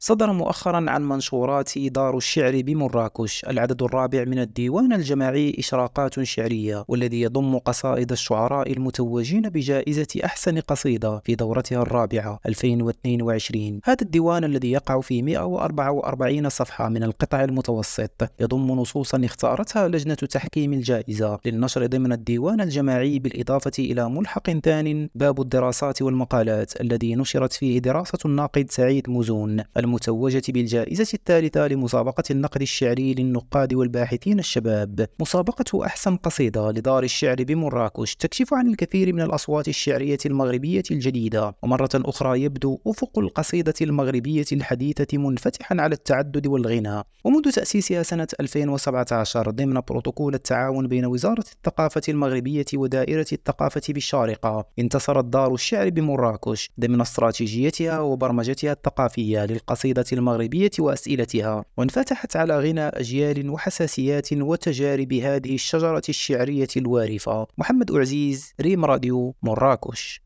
صدر مؤخرا عن منشورات دار الشعر بمراكش العدد الرابع من الديوان الجماعي إشراقات شعرية، والذي يضم قصائد الشعراء المتوجين بجائزة أحسن قصيدة في دورتها الرابعة 2022. هذا الديوان الذي يقع في 144 صفحة من القطع المتوسط يضم نصوصا اختارتها لجنة تحكيم الجائزة للنشر ضمن الديوان الجماعي، بالإضافة إلى ملحق ثان باب الدراسات والمقالات الذي نشرت فيه دراسة الناقد سعيد مزون المتوجة بالجائزة الثالثة لمسابقة النقد الشعري للنقاد والباحثين الشباب. مسابقة أحسن قصيدة لدار الشعر بمراكش تكشف عن الكثير من الأصوات الشعرية المغربية الجديدة، ومرة أخرى يبدو أفق القصيدة المغربية الحديثة منفتحا على التعدد والغنى. ومنذ تأسيسها سنة 2017 ضمن بروتوكول التعاون بين وزارة الثقافة المغربية ودائرة الثقافة بالشارقة، انتصرت دار الشعر بمراكش ضمن استراتيجيتها وبرمجتها الثقافية للقصيدة المغربية وأسئلتها، وانفتحت على غنى أجيال وحساسيات وتجارب هذه الشجرة الشعرية الوارفة. محمد أعزيز، ريم راديو، مراكش.